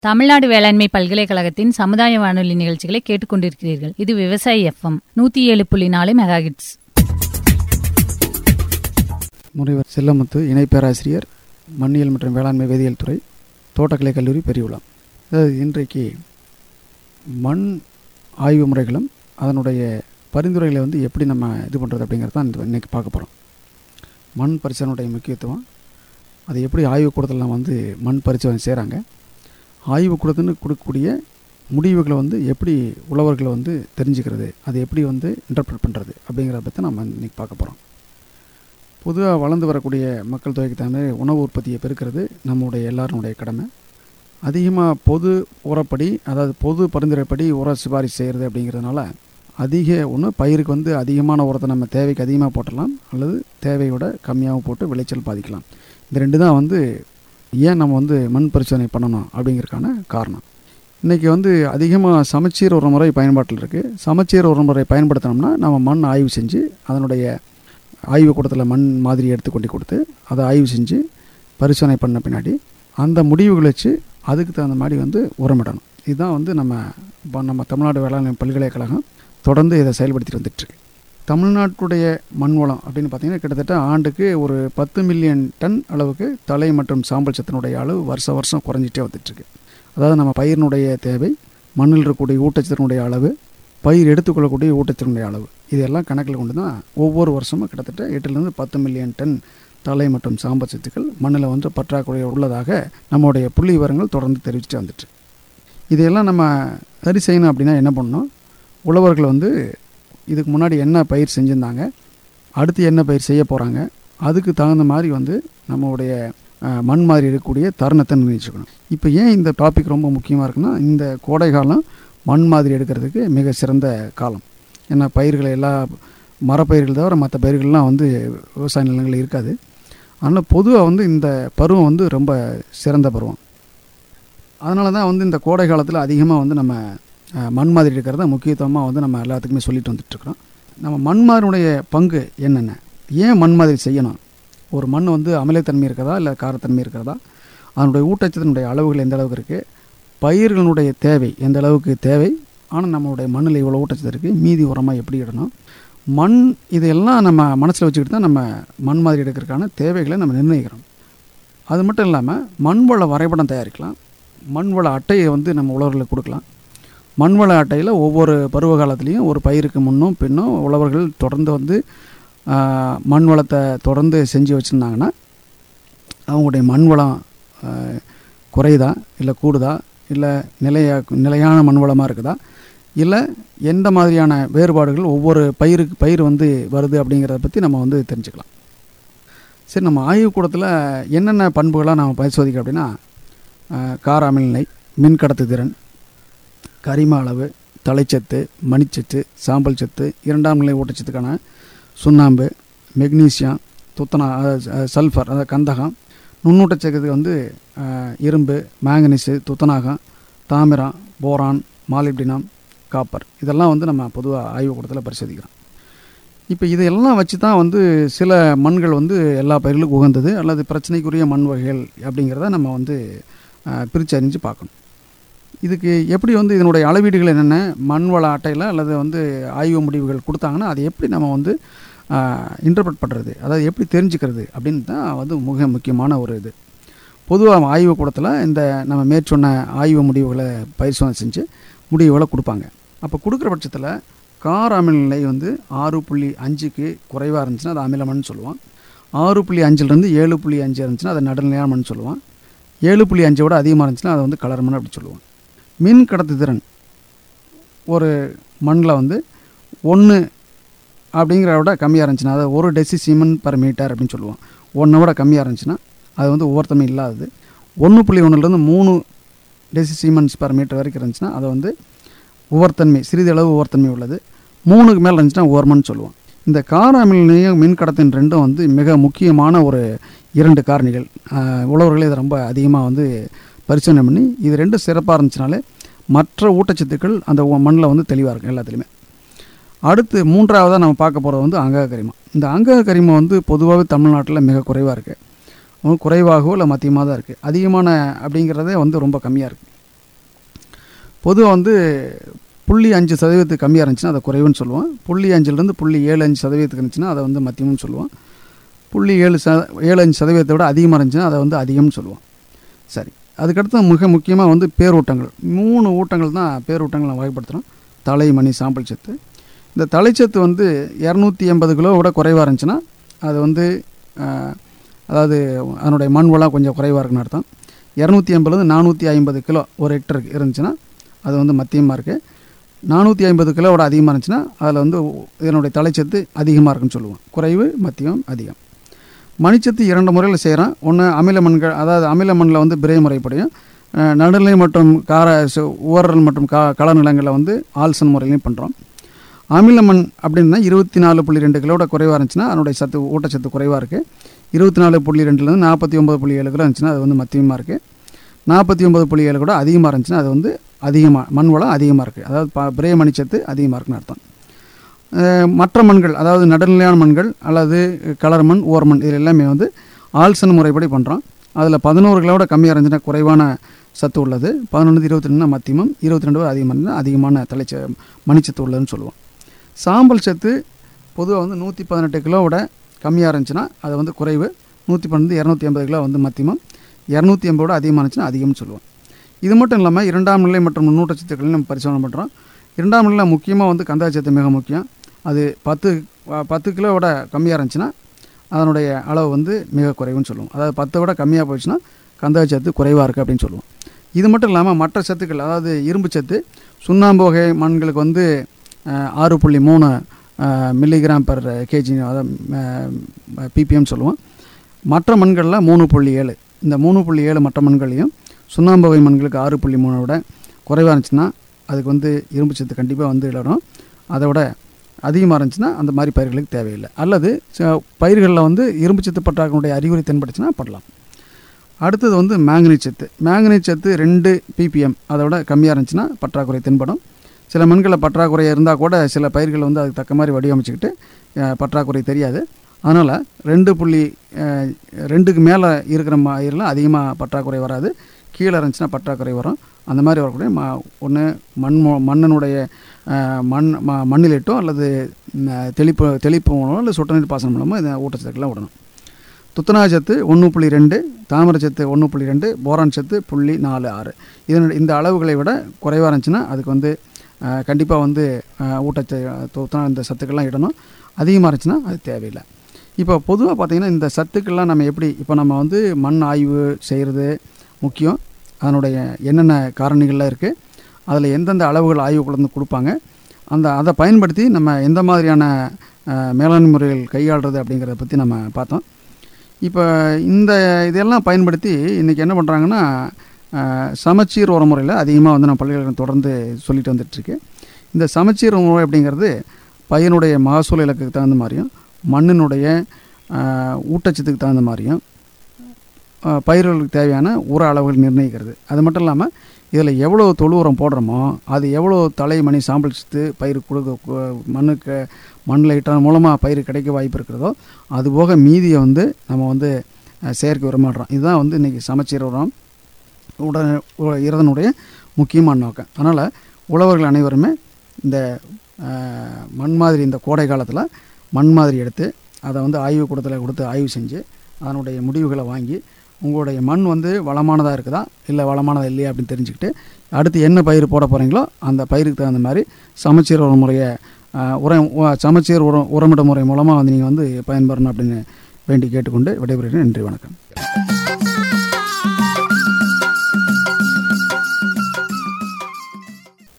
தமிழ்நாடு வேளாண்மை பல்கலைக்கழகத்தின் சமுதாய வானொலி நிகழ்ச்சிகளை கேட்டுக்கொண்டிருக்கிறீர்கள். இது விவசாயி FM 107.4 மெகாஹெர்ட்ஸ். முனைவர் செல்லமுத்து, இணை பேராசிரியர், மண்ணியல் மற்றும் வேளாண்மை வேதியியல் துறை, தோட்டக்கலை கல்லூரி, பெரியகுளம். அதாவது இன்றைக்கு மண் ஆய்வு முறைகளும் அதனுடைய பரிந்துரைகளை எப்படி நம்ம இது பண்ணுறது அப்படிங்கிறது தான் இன்றைக்கி பார்க்க போகிறோம். மண் பரிசோதனையுடைய முக்கியத்துவம், அது எப்படி ஆய்வுக்கூடத்தில் மண் பரிசோதனை செய்கிறாங்க, ஆய்வுக்கூடத்துன்னு கொடுக்கக்கூடிய முடிவுகளை எப்படி உழவர்களை தெரிஞ்சுக்கிறது, அதை எப்படி இன்டர்பிரட் பண்ணுறது அப்படிங்கிறத பற்றி நம்ம இன்றைக்கி பார்க்க போகிறோம். பொதுவாக வளர்ந்து வரக்கூடிய மக்கள் தொகைக்கு தகுந்த உணவு உற்பத்தியை பெருக்கிறது நம்முடைய எல்லாருடைய கடமை. அதிகமாக பொது உரப்படி, அதாவது பொது பரிந்துரைப்படி உர சிபாரிசு செய்கிறது அப்படிங்கிறதுனால பயிருக்கு அதிகமான உரத்தை நம்ம தேவைக்கு அதிகமாக போட்டலாம், அல்லது தேவையோட கம்மியாகவும் போட்டு விளைச்சல் பாதிக்கலாம். இந்த ரெண்டு தான் ஏன் நம்ம மண் பரிசோதனை பண்ணணும் அப்படிங்கிறதுக்கான காரணம். இன்றைக்கி அதிகமாக சமச்சீர் ஒரு முறை பயன்பாட்டில் இருக்குது. சமச்சீர் ஒரு முறை பயன்படுத்தினோம்னா நம்ம மண் ஆய்வு செஞ்சு அதனுடைய ஆய்வுக்கூடத்தில் மண் மாதிரி எடுத்து கொடுத்து அதை ஆய்வு செஞ்சு பரிசோதனை பண்ண பின்னாடி அந்த முடிவுகளை வச்சு அதுக்கு தகுந்த மாதிரி உரமிடணும். இதுதான் நம்ம தமிழ்நாடு வேளாண்மை பல்கலைக்கழகம் தொடர்ந்து இதை செயல்படுத்திட்டு வந்துட்டுருக்கு. தமிழ்நாட்டுடைய மண் வளம் அப்படின்னு பார்த்திங்கன்னா கிட்டத்தட்ட ஆண்டுக்கு ஒரு 10 மில்லியன் டன் அளவுக்கு தலை மற்றும் சாம்பல் சத்தினுடைய அளவு வருஷம் குறைஞ்சிட்டே வந்துட்டுருக்கு. அதாவது நம்ம பயிரினுடைய தேவை, மண்ணில் இருக்கக்கூடிய ஊட்டச்சத்தினுடைய அளவு, பயிர் எடுத்துக்கொள்ளக்கூடிய ஊட்டச்சத்தினுடைய அளவு, இதெல்லாம் கணக்கில் கொண்டு தான் ஒவ்வொரு வருஷமும் கிட்டத்தட்ட 8லிருந்து 10 மில்லியன் டன் தலை மற்றும் சாம்பல் சத்துக்கள் மண்ணில் பற்றாக்குறை உள்ளதாக நம்முடைய புள்ளி விவரங்கள் தொடர்ந்து தெரிவிச்சுட்டு வந்துட்டு. இதையெல்லாம் நம்ம சரி செய்யணும் அப்படின்னா என்ன பண்ணணும், உழவர்கள் இதுக்கு முன்னாடி என்ன பயிர் செஞ்சுருந்தாங்க, அடுத்து என்ன பயிர் செய்ய போகிறாங்க, அதுக்கு தகுந்த மாதிரி நம்மளுடைய மண் மாதிரி இருக்கக்கூடிய தருணத்தை நிர்ணயிச்சுக்கணும். இப்போ ஏன் இந்த டாபிக் ரொம்ப முக்கியமாக இருக்குன்னா, இந்த கோடை காலம் மண் மாதிரி எடுக்கிறதுக்கு மிக சிறந்த காலம். ஏன்னா பயிர்களை எல்லா மரப்பயிர்கள் தவிர மற்ற பயிர்கள்லாம் விவசாய நிலங்கள் இருக்காது. அதனால் பொதுவாக இந்த பருவம் ரொம்ப சிறந்த பருவம். அதனால தான் இந்த கோடை காலத்தில் அதிகமாக நம்ம மண் மாதிரி எடுக்கிறத முக்கியத்துவமாக நம்ம எல்லாத்துக்குமே சொல்லிட்டு வந்துட்டுருக்குறோம். நம்ம மண் மாதிரியுடைய பங்கு என்னென்ன, ஏன் மண் மாதிரி செய்யணும், ஒரு மண் அமிலத்தன்மை இருக்கிறதா இல்லை காரத்தன்மை இருக்கிறதா, அதனுடைய ஊட்டச்சத்தினுடைய அளவுகள் எந்த அளவுக்கு இருக்குது, பயிர்களுடைய தேவை எந்த அளவுக்கு தேவை, ஆனால் நம்மளுடைய மண்ணில் இவ்வளோ ஊட்டச்சத்து இருக்குது, மீதி உரமாக எப்படி இடணும், மண், இதையெல்லாம் நம்ம மனசில் வச்சுக்கிட்டு தான் நம்ம மண் மாதிரி எடுக்கிறதுக்கான தேவைகளை நம்ம நிர்ணயிக்கிறோம். அது மட்டும் இல்லாமல் மண்வள வரைபடம் தயாரிக்கலாம், மண்வள அட்டையை நம்ம உழவர்களுக்கு கொடுக்கலாம். மண்வள அட்டையில் ஒவ்வொரு பருவ காலத்துலேயும் ஒரு பயிருக்கு முன்னும் பின்னும் உழவர்கள் தொடர்ந்து மண் வளத்தை தொடர்ந்து செஞ்சு வச்சுருந்தாங்கன்னா அவங்களுடைய மண் வளம் குறையுதா இல்லை கூடுதா, இல்லை நிலையான மண் வளமாக இருக்குதா, இல்லை எந்த மாதிரியான வேறுபாடுகள் ஒவ்வொரு பயிர் வருது அப்படிங்கிறத பற்றி நம்ம தெரிஞ்சுக்கலாம். சரி, நம்ம ஆய்வுக்கூடத்தில் என்னென்ன பண்புகளாக நம்ம பரிசோதிக்க அப்படின்னா, கார அமிலநிலை, மின் கடத்து திறன், கரிம அளவு, தலைச்சத்து, மணிச்சத்து, சாம்பல் சத்து, 2ஆம் நிலை ஊட்டச்சத்துக்கான சுண்ணாம்பு, மெக்னீசியம், சல்ஃபர், அதாவது கந்தகம், நுண்ணூட்டச்சத்துக்கு இரும்பு, மேங்கனீஸு, துத்தநாகம், தாமிரம், போரான், மாலிப்டினம், காப்பர், இதெல்லாம் நம்ம பொதுவாக ஆய்வுக்கூடத்தில் பரிசோதிக்கிறோம். இப்போ இதையெல்லாம் வச்சு தான் சில மண்கள் எல்லா பயிர்களுக்கும் உகந்தது அல்லது பிரச்சனைக்குரிய மண் வகைகள் அப்படிங்கிறத நம்ம பிரித்து அறிஞ்சு பார்க்கணும். இதுக்கு எப்படி இதனுடைய அளவீடுகள் என்னென்ன, மண் வள அட்டையில் அல்லது ஆய்வு முடிவுகள் கொடுத்தாங்கன்னா அதை எப்படி நம்ம இன்டர்பிரட் பண்ணுறது, அதாவது எப்படி தெரிஞ்சுக்கிறது அப்படின்னு தான் மிக முக்கியமான ஒரு இது. பொதுவாக ஆய்வுக்கூடத்தில் இந்த நம்ம மேற்சொன்ன ஆய்வு முடிவுகளை பரிசோதனை செஞ்சு முடிவுகளை கொடுப்பாங்க. அப்போ கொடுக்குற பட்சத்தில் கார அமிலநிலை 6.5க்கு குறைவாக இருந்துச்சுன்னா அது அமிலமண் சொல்லுவான். 6.5லேருந்து 7.5 இருந்துச்சுன்னா அதை நடுநிலையான மண் சொல்லுவான். 7.5 விட அதிகமாக இருந்துச்சுன்னா அதை கலர் மண் அப்படி சொல்லுவான். மின் கடத்து திறன் ஒரு மண்ணில் 1 அப்படிங்கிற விட கம்மியாக இருந்துச்சுன்னா, அதை 1 டெசிசீமன் பர் மீட்டர் அப்படின்னு சொல்லுவோம். 1 விட கம்மியாக இருந்துச்சுன்னா அது உவர்த்தன்மை இல்லாதது. 1.1லேருந்து 3 டெசிசீமன்ஸ் பர் மீட்டர் வரைக்கும் இருந்துச்சுன்னா அதை உவர்த்தன்மை, சிறிதளவு உவர்த்தன்மை உள்ளது. 3க்கு மேலே இருந்துச்சுன்னா ஓர்மன் சொல்லுவோம். இந்த கார அமிலநிலையும் மின் கடத்தின் ரெண்டும் மிக முக்கியமான ஒரு 2 காரணிகள். உழவர்களே இதை ரொம்ப அதிகமாக பரிசோதனை பண்ணி இது 2 சிறப்பாக இருந்துச்சுனாலே மற்ற ஊட்டச்சத்துக்கள் அந்த மண்ணில் தெளிவாக இருக்கும் எல்லாத்துலேயுமே. அடுத்து 3ஆவதாக நம்ம பார்க்க போகிறது அங்கக கரிமம். இந்த அங்கக கரிமம் பொதுவாகவே தமிழ்நாட்டில் மிக குறைவாக இருக்குது. குறைவாகவோ இல்லை மத்தியமாக தான் இருக்குது. அதிகமான அப்படிங்கிறதே ரொம்ப கம்மியாக இருக்குது. பொதுவாக வந்து 0.5% கம்மியாக இருந்துச்சுன்னா அதை குறைவுன்னு சொல்லுவோம். 0.5லேருந்து 0.75% இருந்துச்சுன்னா அதை வந்து மத்தியம்னு சொல்லுவோம். 0.75% விட அதிகமாக இருந்துச்சுன்னா அதை வந்து அதிகம்னு சொல்லுவோம். சரி, அதுக்கடுத்து மிக முக்கியமாக வந்து பேரூட்டங்கள். 3 ஊட்டங்கள் தான் பேரூட்டங்கள் நான் வகைப்படுத்துகிறோம். தலை, மணி, சாம்பல் சத்து. இந்த தலைச்சத்து வந்து 280 கிலோ விட குறைவாக இருந்துச்சுன்னா அது வந்து அதாவது அதனுடைய மண் வளம் கொஞ்சம் குறைவாக இருக்குன்னு அர்த்தம். 280 450 கிலோ ஒரு ஹெக்டருக்கு இருந்துச்சுன்னா அது வந்து மத்தியமாக இருக்குது. 450 கிலோவோட அதிகமாக இருந்துச்சுன்னா அதில் வந்து இதனுடைய தலைச்சத்து அதிகமாக இருக்குன்னு சொல்லுவோம். குறைவு, மத்தியம், அதிகம். மணிச்சத்து 2 முறையில் செய்கிறோம். ஒன்று அமில மண்கள், அதாவது அமில மண்ணில் வந்து பிறை முறைப்படியும், நடுநிலை மற்றும் ஊரல் மற்றும் கள நிலங்களில் வந்து ஆல்சன் முறையிலையும் பண்ணுறோம். அமில மண் அப்படின்னா 24.2 கிலோட குறைவாக இருந்துச்சுன்னா அதனுடைய ஊட்டச்சத்து குறைவாக இருக்குது. 24.2லேருந்து 49.7 கிலோ இருந்துச்சுன்னா அது வந்து மத்தியமாக இருக்குது. 49.7 கூட அதிகமாக இருந்துச்சுன்னா அது வந்து அதிகமாக மண் வளம் அதிகமாக இருக்குது, அதாவது பிறை மணிச்சத்து அதிகமாக இருக்குன்னு அர்த்தம். மற்ற மண்கள், அதாவது நடுநிலையான மண்கள் அல்லது கலர் மண், ஓர் மண், இது எல்லாமே வந்து ஆல்சன் முறைப்படி பண்ணுறோம். அதில் 11 கிலோட கம்மியாக இருந்துச்சுன்னா குறைவான சத்து உள்ளது, 11-22 மத்தியமும், 22 அதிகமாக இருந்தால் அதிகமான மணிச்சத்து உள்ளதுன்னு சொல்லுவோம். சாம்பல் சத்து பொதுவாக வந்து 118 கிலோவோட கம்மியாக இருந்துச்சுன்னா அது வந்து குறைவு, 112-280 கிலோ வந்து மத்தியமும், 280 அதிகமாக இருந்துச்சுன்னா அதிகம்னு சொல்லுவோம். இது மட்டும் இல்லாமல் 2ஆம் நிலை மற்றும் நுண்ணூட்டச்சத்துக்களையும் நம்ம பரிசோதனை பண்ணுறோம். 2ஆம் நிலையில் முக்கியமாக வந்து கந்தாச்சத்து மிக முக்கியம். அது 10 கிலோவோட கம்மியாக இருந்துச்சுன்னா அதனுடைய அளவு வந்து மிக குறைவுன்னு சொல்லுவோம். அதாவது 10 விட கம்மியாக போயிடுச்சுன்னா கந்தாச்சத்து குறைவாக இருக்குது அப்படின்னு சொல்லுவோம். இது மட்டும் இல்லாமல் மற்ற சத்துக்கள், அதாவது இரும்பு சத்து சுண்ணாம்பு வகை மண்களுக்கு வந்து 6.3 மில்லிகிராம் பெர் கேஜி, அதாவது ppm சொல்லுவோம். மற்ற மண்களில் 3.7. இந்த 3.7 மற்ற மண்களையும் சுண்ணாம்பு வகை மண்களுக்கு 6.3 விட குறைவாக இருந்துச்சுன்னா அதுக்கு வந்து இரும்பு சத்து கண்டிப்பாக வந்து இடரும். அதை விட அதிகமாக இருந்துச்சுன்னா அந்த மாதிரி பயிர்களுக்கு தேவையில்லை. அல்லது பயிர்களில் வந்து இரும்பு சத்து பற்றாக்குறையுடைய அறிகுறி தென்பட்டுச்சுன்னா பண்ணலாம். அடுத்தது வந்து மேங்கனீஸ் சத்து. மேங்கனீஸ் சத்து 2 ppm அதை விட கம்மியாக இருந்துச்சுன்னா பற்றாக்குறை தென்படும். சில மண்களில் பற்றாக்குறை இருந்தால் கூட சில பயிர்கள் வந்து அதுக்கு தக்க மாதிரி வடிவமைச்சிக்கிட்டு பற்றாக்குறை தெரியாது. அதனால் 2.2க்கு மேலே இருக்கிற பயிரெலாம் அதிகமாக பற்றாக்குறை வராது, கீழே இருந்துச்சுன்னா பற்றாக்குறை வரும். அந்த மாதிரி வரக்கூடிய ஒன்று மண்ணினுடைய மண்ணிலிட்டோ அல்லது தெளிப்பு மூலமோ இல்லை சொட்டு நீர் பாசனம் மூலமோ இந்த ஊட்டச்சத்துக்கெல்லாம் விடணும். துத்தநாக சத்து 1.2, தாமிர சத்து 1.2, போரான் சத்து 0.46. இந்த அளவுகளை விட குறைவாக இருந்துச்சுன்னா அதுக்கு வந்து கண்டிப்பாக வந்து இந்த சத்துக்கள்லாம் இடணும். அதிகமாக இருந்துச்சுன்னா அது தேவையில்லை. இப்போ பொதுவாக பார்த்திங்கன்னா இந்த சத்துக்கள்லாம் நம்ம எப்படி, இப்போ நம்ம வந்து மண் ஆய்வு செய்கிறது முக்கியம். அதனுடைய என்னென்ன காரணிகள்லாம் இருக்குது, அதில் எந்தெந்த அளவுகள் ஆய்வுக்குள்ள வந்து கொடுப்பாங்க, அதை பயன்படுத்தி நம்ம எந்த மாதிரியான மேலாண்மை முறைகள் கையாளுறது அப்படிங்கிறத பற்றி நம்ம பார்த்தோம். இப்போ இதெல்லாம் பயன்படுத்தி இன்றைக்கி என்ன பண்ணுறாங்கன்னா சமச்சீர் உர முறையில் அதிகமாக வந்து நம்ம பள்ளிகளுக்கு தொடர்ந்து சொல்லிட்டு வந்துட்டுருக்கு. இந்த சமச்சீர் முறை அப்படிங்கிறது பயிரினுடைய மகசூல் இலக்குக்கு தகுந்த மாதிரியும் மண்ணினுடைய ஊட்டச்சத்துக்கு தகுந்த மாதிரியும் பயிர்களுக்கு தேவையான உர அளவுகள் நிர்ணயிக்கிறது. அது மட்டும் இல்லாமல் இதில் எவ்வளோ தொழு உரம் போடுறோமோ அது எவ்வளோ தலை, மணி, சாம்பல் சத்து பயிர் மண்ணில் இட்டது மூலமாக பயிர் கிடைக்க வாய்ப்பு இருக்கிறதோ அதுபோக மீதியை வந்து நம்ம வந்து செயற்கை உரமாடுறோம். இதுதான் வந்து இன்றைக்கி சமச்சீர் உரம் இதனுடைய முக்கியமான நோக்கம். அதனால் உழவர்கள் அனைவருமே இந்த மண் மாதிரி இந்த கோடை காலத்தில் மண் மாதிரி எடுத்து அதை வந்து ஆய்வுக்கூடத்தில் கொடுத்து ஆய்வு செஞ்சு அதனுடைய முடிவுகளை வாங்கி உங்களுடைய மண் வந்து வளமானதாக இருக்குதா இல்லை வளமானதாக இல்லையா அப்படின்னு தெரிஞ்சுக்கிட்டு அடுத்து என்ன பயிர் போட போகிறீங்களோ அந்த பயிருக்கு தகுந்த மாதிரி சமச்சீர் உர முறையை சமச்சீர் உரமிட முறை மூலமாக வந்து நீங்கள் வந்து பயன்பெறணும் அப்படின்னு வேண்டி கேட்டுக்கொண்டு விடைபெறுகிறேன். நன்றி, வணக்கம்.